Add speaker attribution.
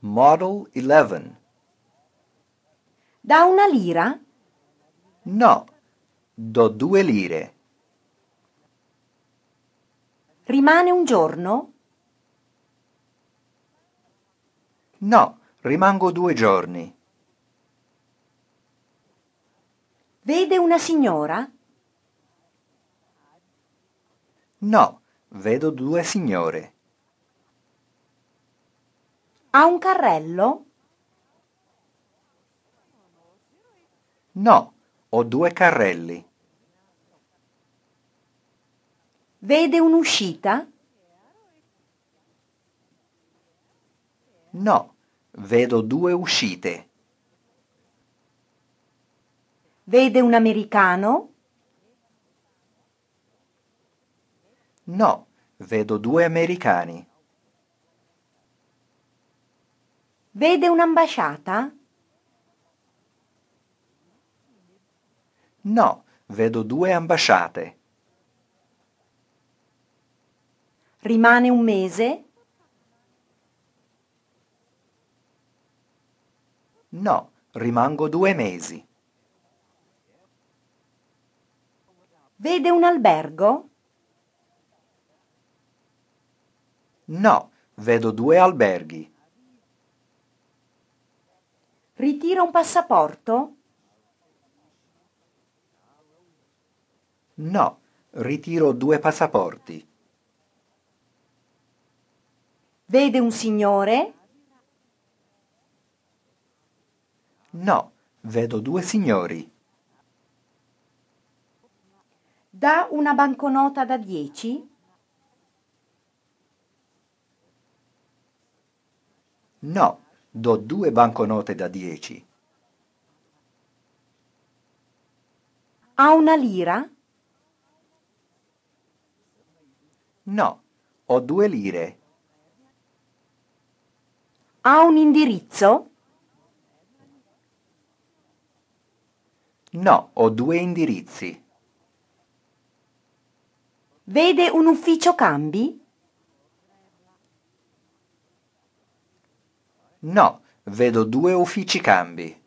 Speaker 1: Model 11.
Speaker 2: Da una lira?
Speaker 1: No, do 2 lire.
Speaker 2: Rimane un giorno?
Speaker 1: No, rimango 2 giorni.
Speaker 2: Vede una signora?
Speaker 1: No, vedo 2 signore.
Speaker 2: Ha un carrello?
Speaker 1: No, ho 2 carrelli.
Speaker 2: Vede un'uscita?
Speaker 1: No, vedo 2 uscite.
Speaker 2: Vede un americano?
Speaker 1: No, vedo 2 americani.
Speaker 2: Vede un'ambasciata?
Speaker 1: No, vedo 2 ambasciate.
Speaker 2: Rimane un mese?
Speaker 1: No, rimango 2 mesi.
Speaker 2: Vede un albergo?
Speaker 1: No, vedo 2 alberghi.
Speaker 2: Ritira un passaporto?
Speaker 1: No, ritiro 2 passaporti.
Speaker 2: Vede un signore?
Speaker 1: No, vedo 2 signori.
Speaker 2: Dà una banconota da 10?
Speaker 1: No, do 2 banconote da 10.
Speaker 2: Ha una lira?
Speaker 1: No, ho 2 lire.
Speaker 2: Ha un indirizzo?
Speaker 1: No, ho 2 indirizzi.
Speaker 2: Vede un ufficio cambi?
Speaker 1: No, vedo 2 uffici cambi.